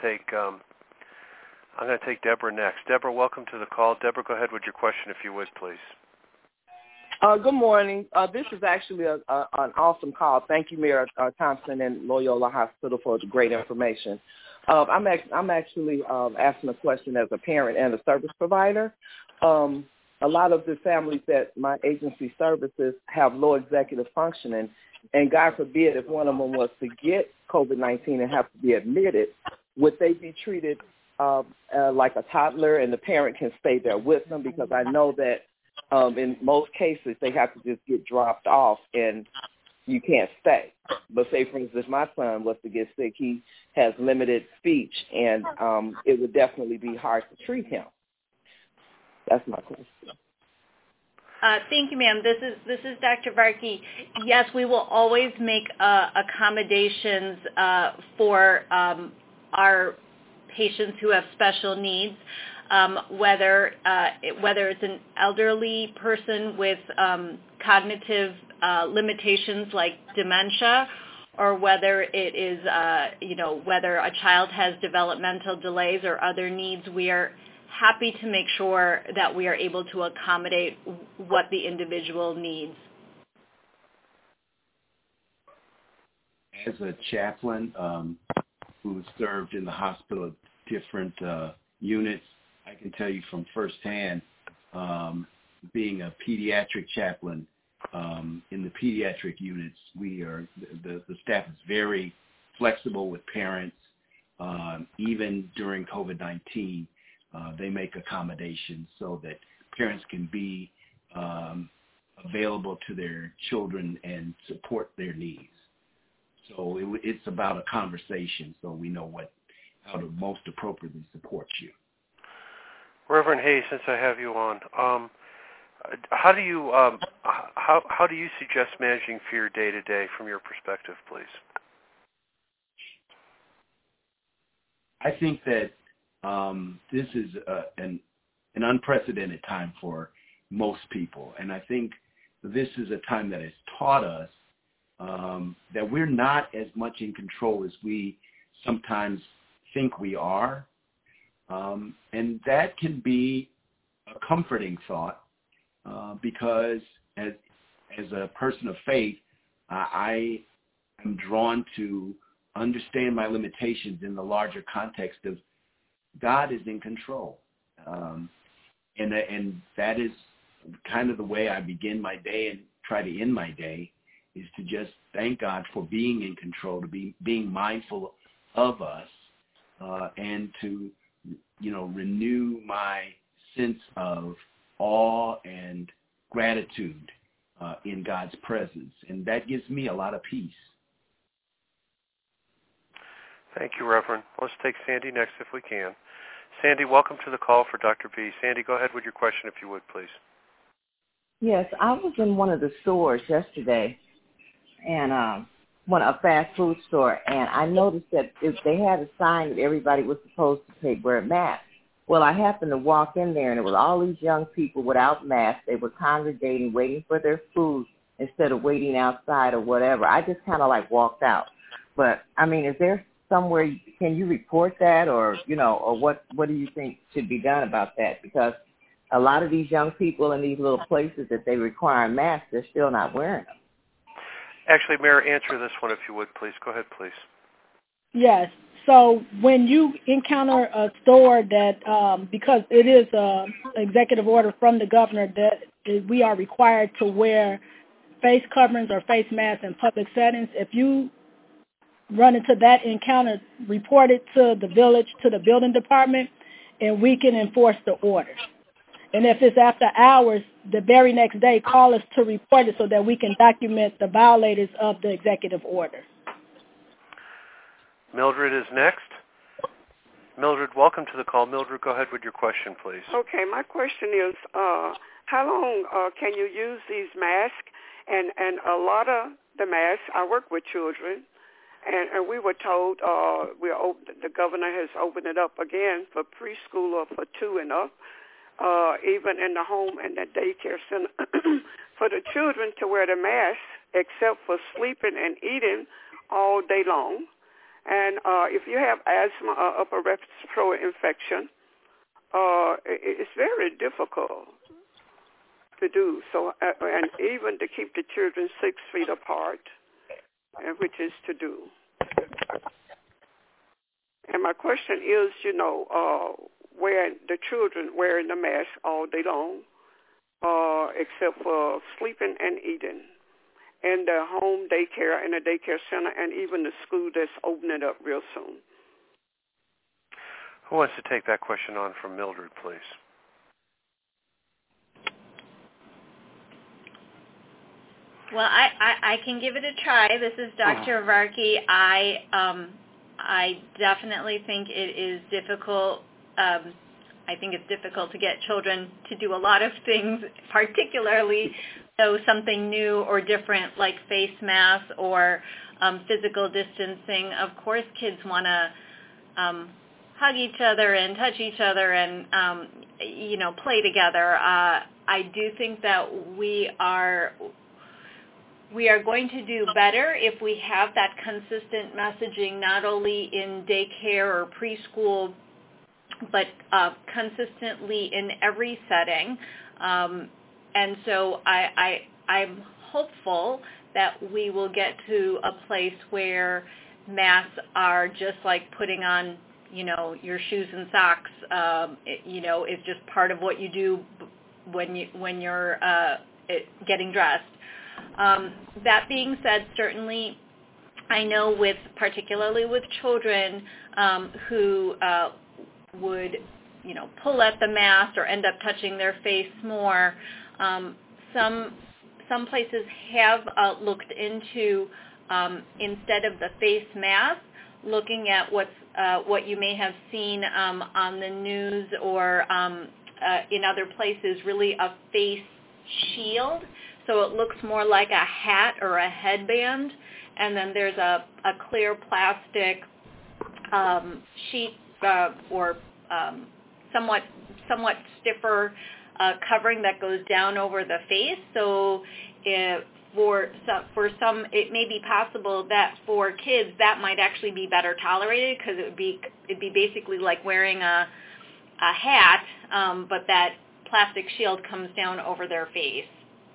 to take Deborah next. Deborah, welcome to the call. Deborah, go ahead with your question if you would, please. Good morning. This is actually an awesome call. Thank you, Mayor Thompson and Loyola Hospital, for the great information. I'm actually asking a question as a parent and a service provider. A lot of the families that my agency services have low executive functioning, and God forbid if one of them was to get COVID-19 and have to be admitted, would they be treated like a toddler and the parent can stay there with them? Because I know that in most cases they have to just get dropped off and you can't stay. But say, for instance, my son was to get sick, he has limited speech, and it would definitely be hard to treat him. That's my question. Thank you, ma'am. This is Dr. Varkey. Yes, we will always make accommodations for our patients who have special needs, whether it's an elderly person with cognitive limitations like dementia, or whether it is whether a child has developmental delays or other needs. We are happy to make sure that we are able to accommodate what the individual needs. As a chaplain who served in the hospital at different units, I can tell you from firsthand, being a pediatric chaplain, in the pediatric units, the staff is very flexible with parents. Even during COVID-19, they make accommodations so that parents can be available to their children and support their needs. So it's about a conversation, so we know how to most appropriately support you. Reverend Hayes, since I have you on, how do you suggest managing fear day to day from your perspective, please? I think that this is an unprecedented time for most people, and I think this is a time that has taught us that we're not as much in control as we sometimes think we are, and that can be a comforting thought because as a person of faith, I am drawn to understand my limitations in the larger context of God is in control. And that is kind of the way I begin my day and try to end my day, is to just thank God for being in control, to being mindful of us, and to, renew my sense of awe and gratitude in God's presence. And that gives me a lot of peace. Thank you, Reverend. Let's take Sandy next if we can. Sandy, welcome to the call for Dr. V. Sandy, go ahead with your question if you would, please. Yes, I was in one of the stores yesterday, and a fast food store, and I noticed that they had a sign that everybody was supposed to wear a mask. Well, I happened to walk in there, and it was all these young people without masks. They were congregating, waiting for their food instead of waiting outside or whatever. I just kind of walked out. But, I mean, is there somewhere, can you report that, or, or what do you think should be done about that? Because a lot of these young people in these little places that they require masks, they're still not wearing them. Actually, Mayor, answer this one if you would, please. Go ahead, please. Yes. So when you encounter a store that, because it is an executive order from the governor that we are required to wear face coverings or face masks in public settings, if you run into that encounter, report it to the village, to the building department, and we can enforce the order. And if it's after hours, the very next day, call us to report it so that we can document the violators of the executive order. Mildred is next. Mildred, welcome to the call. Mildred, go ahead with your question, please. Okay, my question is, how long can you use these masks? And a lot of the masks, I work with children, and we were told the governor has opened it up again for preschool or for 2 and up, even in the home and the daycare center, for the children to wear the mask except for sleeping and eating all day long. And if you have asthma or upper respiratory infection, it's very difficult to do. So, and even to keep the children 6 feet apart, which is to do. And my question is, wearing the children wearing the mask all day long, except for sleeping and eating, and the home daycare and the daycare center, and even the school that's opening up real soon. Who wants to take that question on from Mildred, please? Well, I can give it a try. This is Dr. Varkey. I definitely think it is difficult. I think it's difficult to get children to do a lot of things, particularly though something new or different like face masks or physical distancing. Of course, kids want to hug each other and touch each other and, play together. I do think that we are going to do better if we have that consistent messaging not only in daycare or preschool, but consistently in every setting. And so I'm hopeful that we will get to a place where masks are just like putting on, your shoes and socks, it's just part of what you do when you're getting dressed. That being said, certainly I know particularly with children who would, pull at the mask or end up touching their face more, some places have looked into, instead of the face mask, looking at what you may have seen on the news or in other places, really a face shield. So it looks more like a hat or a headband, and then there's a clear plastic sheet or somewhat stiffer covering that goes down over the face. So for some, it may be possible that for kids that might actually be better tolerated because it'd be basically like wearing a hat, but that plastic shield comes down over their face.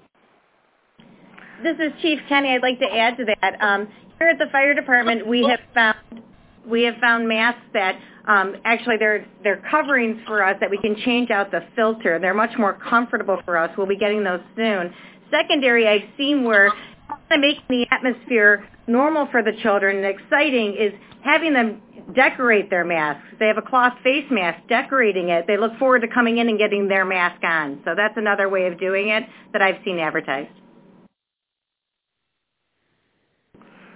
This is Chief Kenny. I'd like to add to that. Here at the fire department, we have found masks that actually they're coverings for us that we can change out the filter. They're much more comfortable for us. We'll be getting those soon. Secondary, I've seen where making the atmosphere normal for the children and exciting is having them decorate their masks. They have a cloth face mask, decorating it. They look forward to coming in and getting their mask on. So that's another way of doing it that I've seen advertised.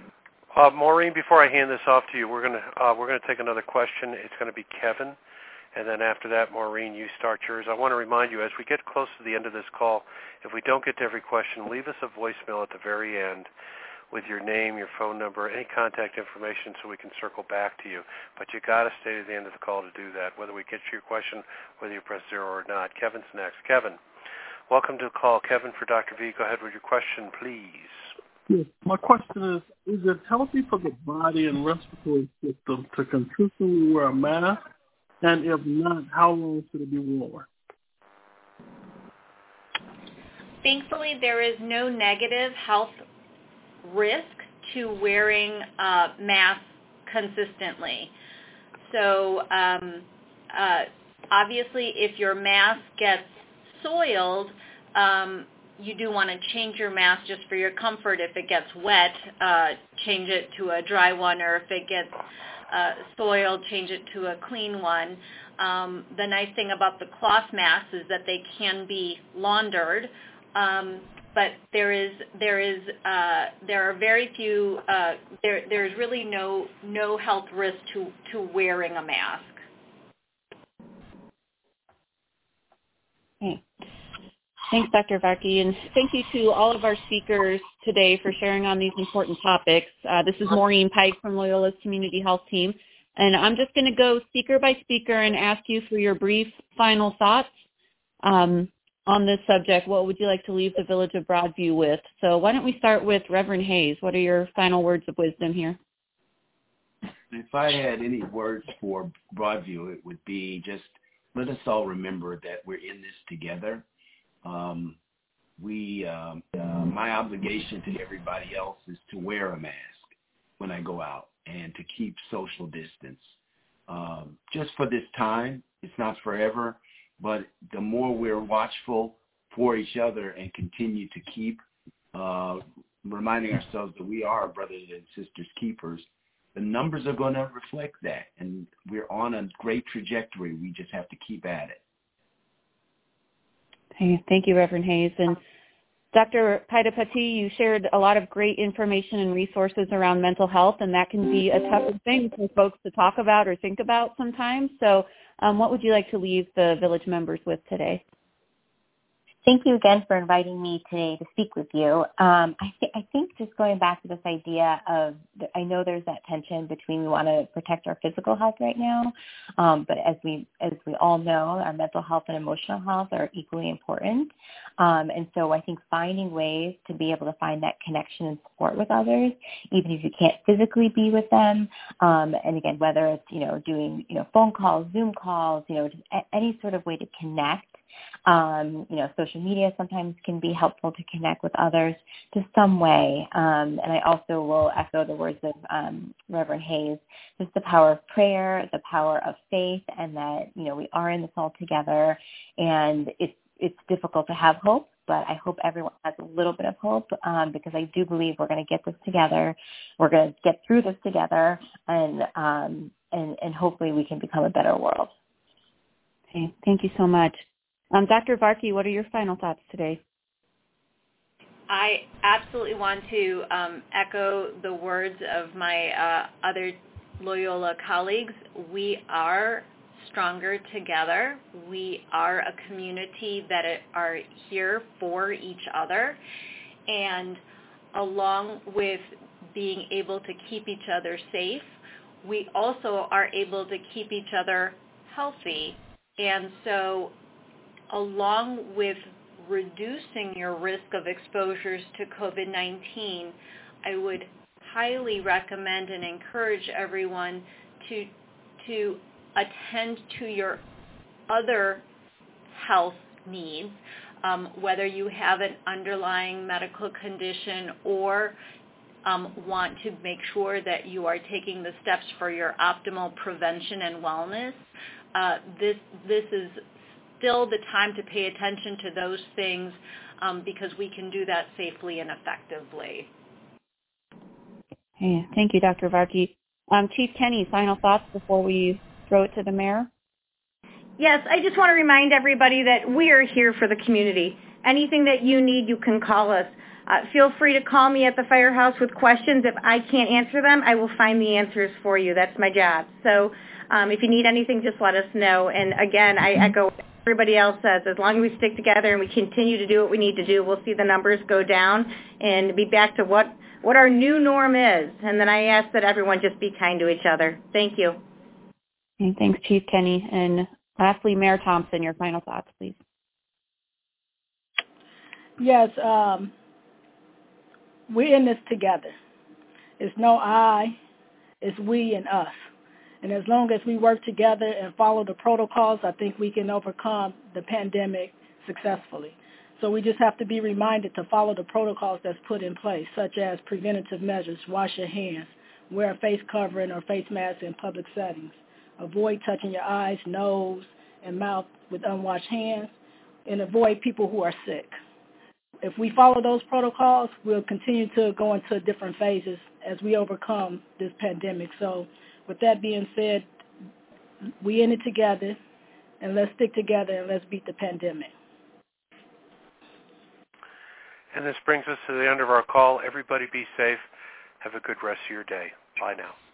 Maureen, before I hand this off to you, we're gonna take another question. It's going to be Kevin. And then after that, Maureen, you start yours. I want to remind you, as we get close to the end of this call, if we don't get to every question, leave us a voicemail at the very end with your name, your phone number, any contact information so we can circle back to you. But you got to stay to the end of the call to do that, whether we get to your question, whether you press 0 or not. Kevin's next. Kevin, welcome to the call. Kevin for Dr. V. Go ahead with your question, please. Yes. My question is it healthy for the body and respiratory system to consistently wear a mask? And if not, how long should it be worn? Thankfully, there is no negative health risk to wearing masks consistently. So obviously, if your mask gets soiled, you do want to change your mask just for your comfort. If it gets wet, change it to a dry one, or if it gets soiled, change it to a clean one. The nice thing about the cloth masks is that they can be laundered, but there are very few. There's really no health risk to wearing a mask. Okay. Thanks, Dr. Varkey, and thank you to all of our speakers today for sharing on these important topics. This is Maureen Pike from Loyola's Community Health Team, and I'm just going to go speaker by speaker and ask you for your brief final thoughts on this subject. What would you like to leave the Village of Broadview with? So why don't we start with Reverend Hayes? What are your final words of wisdom here? If I had any words for Broadview, it would be just let us all remember that we're in this together. My obligation to everybody else is to wear a mask when I go out and to keep social distance. Just for this time, it's not forever, but the more we're watchful for each other and continue to keep reminding ourselves that we are brothers and sisters keepers, the numbers are going to reflect that, and we're on a great trajectory. We just have to keep at it. Hey, thank you, Reverend Hayes. And Dr. Paidapati, you shared a lot of great information and resources around mental health, and that can be a tough thing for folks to talk about or think about sometimes. So what would you like to leave the Village members with today? Thank you again for inviting me today to speak with you. I think just going back to this idea of, I know there's that tension between we want to protect our physical health right now, but as we all know, our mental health and emotional health are equally important. And so I think finding ways to be able to find that connection and support with others, even if you can't physically be with them, and again, whether it's doing phone calls, Zoom calls, just any sort of way to connect. Social media sometimes can be helpful to connect with others to some way. And I also will echo the words of Reverend Hayes, just the power of prayer, the power of faith, and that, we are in this all together. And it's difficult to have hope, but I hope everyone has a little bit of hope because I do believe we're going to get this together. We're going to get through this together, and hopefully we can become a better world. Okay, thank you so much. Dr. Varkey, what are your final thoughts today? I absolutely want to echo the words of my other Loyola colleagues. We are stronger together. We are a community that are here for each other. And along with being able to keep each other safe, we also are able to keep each other healthy. And so along with reducing your risk of exposures to COVID-19, I would highly recommend and encourage everyone to attend to your other health needs, whether you have an underlying medical condition or want to make sure that you are taking the steps for your optimal prevention and wellness. This is still the time to pay attention to those things because we can do that safely and effectively. Hey, thank you, Dr. Varkey. Chief Kenny, final thoughts before we throw it to the mayor? Yes, I just want to remind everybody that we are here for the community. anything that you need, you can call us. Feel free to call me at the Firehouse with questions. If I can't answer them, I will find the answers for you. That's my job. So if you need anything, just let us know. And again, I echo what everybody else says. As long as we stick together and we continue to do what we need to do, we'll see the numbers go down and be back to what our new norm is. And then I ask that everyone just be kind to each other. Thank you. Okay, thanks, Chief Kenny. And lastly, Mayor Thompson, your final thoughts, please. Yes, we're in this together. It's no I, it's we and us. And as long as we work together and follow the protocols, I think we can overcome the pandemic successfully. So we just have to be reminded to follow the protocols that's put in place, such as preventative measures, wash your hands, wear a face covering or face mask in public settings, avoid touching your eyes, nose, and mouth with unwashed hands, and avoid people who are sick. If we follow those protocols, we'll continue to go into different phases as we overcome this pandemic. So with that being said, we in it together, and let's stick together and let's beat the pandemic. And this brings us to the end of our call. Everybody be safe. Have a good rest of your day. Bye now.